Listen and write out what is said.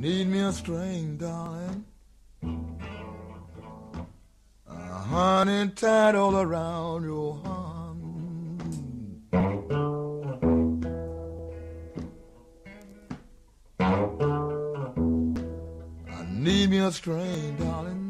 Need me a string, darling. A honey tied all around your arm. I need me a string, darling.